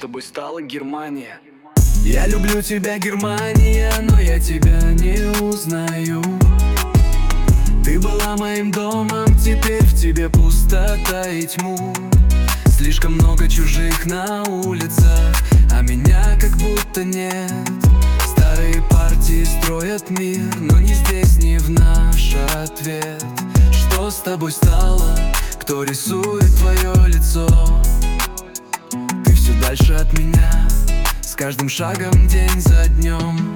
тобой стала Германия? Я люблю тебя, Германия, но я тебя не узнаю. Ты была моим домом, теперь в тебе пустота и тьму. Слишком много чужих на улицах, а меня как будто нет. Старые партии строят мир, но не здесь, не в наш ответ. Что с тобой стало? Кто рисует твое лицо? Ты все дальше от меня, с каждым шагом день за днем.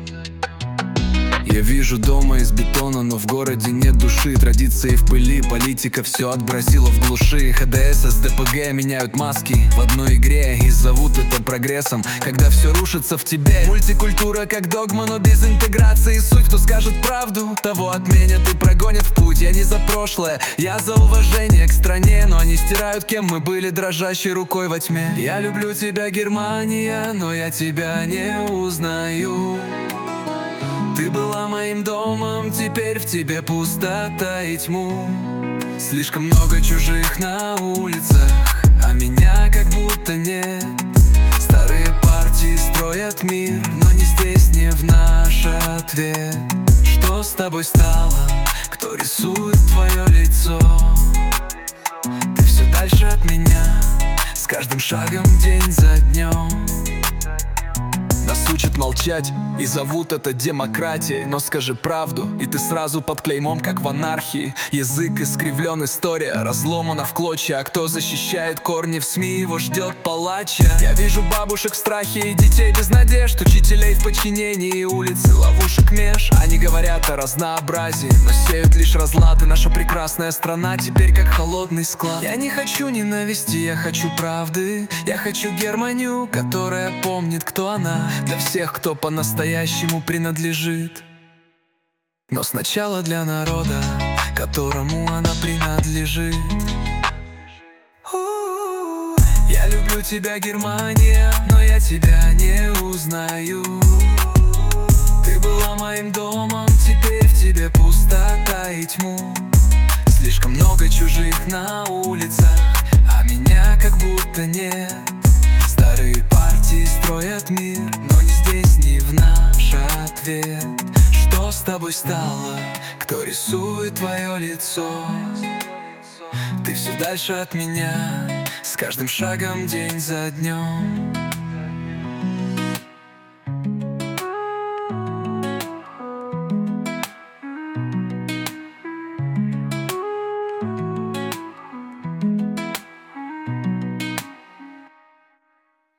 Я вижу дома из бетона, но в городе нет души. Традиции в пыли, политика все отбросила в глуши. ХДС, СДПГ меняют маски в одной игре и зовут это прогрессом. Когда все рушится в тебе, мультикультура как догма, но без интеграции. Суть, кто скажет правду, того отменят и прогонят в путь. Я не за прошлое, я за уважение к стране, но они стирают, кем мы были, дрожащей рукой во тьме. Я люблю тебя, Германия, но я тебя не узнаю. Ты была моим домом, теперь в тебе пустота и тьму. Слишком много чужих на улицах, а меня как будто нет. Старые партии строят мир, но не здесь, не в наш ответ. Что с тобой стало? Кто рисует твое лицо? Ты все дальше от меня, с каждым шагом день за днем. Нас учат молчать и зовут это демократией. Но скажи правду, и ты сразу под клеймом, как в анархии. Язык искривлен, история разломана в клочья. А кто защищает корни в СМИ, его ждет палача. Я вижу бабушек в страхе и детей без надежд, учителей в подчинении, улицы ловушек меж. Они говорят о разнообразии, но сеют лишь разлад. И наша прекрасная страна теперь как холодный склад. Я не хочу ненависти, я хочу правды. Я хочу Германию, которая помнит, кто она, для всех, кто по-настоящему принадлежит. Но сначала для народа, которому она принадлежит. Я люблю тебя, Германия, но я тебя не узнаю. Ты была моим домом, теперь в тебе пустота и тьму. Слишком много чужих на улицах, а меня как будто нет. Старые партии строят мир, но не здесь, не в наш ответ. Что с тобой стало? Кто рисует твое лицо? Ты все дальше от меня, с каждым шагом день за днем.